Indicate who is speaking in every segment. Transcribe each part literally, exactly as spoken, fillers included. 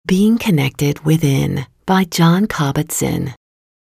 Speaker 1: Being Connected Within by Jon Kabat-Zinn.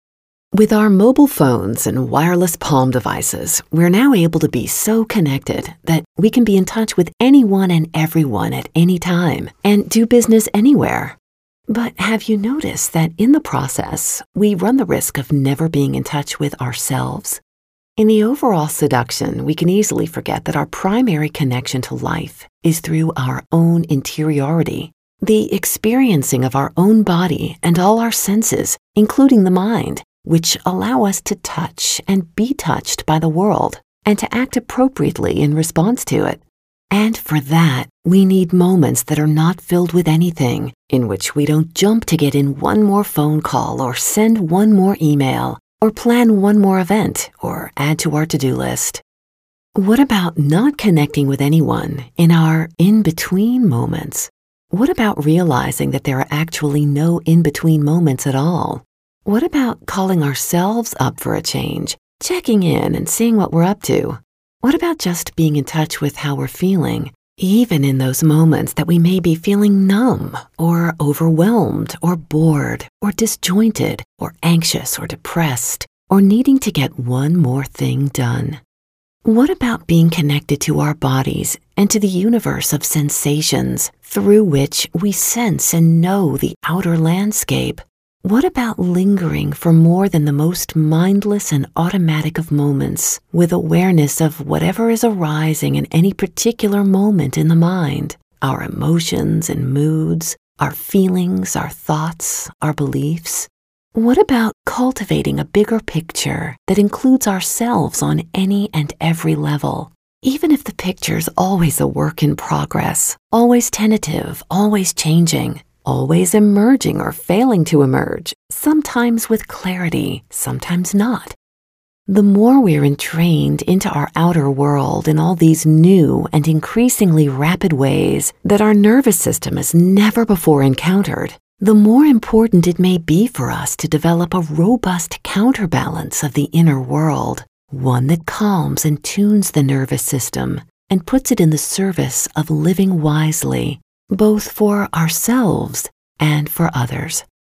Speaker 1: With our mobile phones and wireless palm devices, we're now able to be so connected that we can be in touch with anyone and everyone at any time and do business anywhere. But have you noticed that in the process, we run the risk of never being in touch with ourselves? In the overall seduction, we can easily forget that our primary connection to life is through our own interiority. The experiencing of our own body and all our senses, including the mind, which allow us to touch and be touched by the world and to act appropriately in response to it. And for that, we need moments that are not filled with anything, in which we don't jump to get in one more phone call or send one more email or plan one more event or add to our to-do list. What about not connecting with anyone in our in-between moments? What about realizing that there are actually no in-between moments at all? What about calling ourselves up for a change, checking in and seeing what we're up to? What about just being in touch with how we're feeling, even in those moments that we may be feeling numb or overwhelmed or bored or disjointed or anxious or depressed or needing to get one more thing done? What about being connected to our bodies and to the universe of sensations through which we sense and know the outer landscape? What about lingering for more than the most mindless and automatic of moments with awareness of whatever is arising in any particular moment in the mind, our emotions and moods, our feelings, our thoughts, our beliefs? What about cultivating a bigger picture that includes ourselves on any and every level? Even if the picture's always a work in progress, always tentative, always changing, always emerging or failing to emerge, sometimes with clarity, sometimes not. The more we're entrained into our outer world in all these new and increasingly rapid ways that our nervous system has never before encountered, the more important it may be for us to develop a robust counterbalance of the inner world, one that calms and tunes the nervous system and puts it in the service of living wisely, both for ourselves and for others.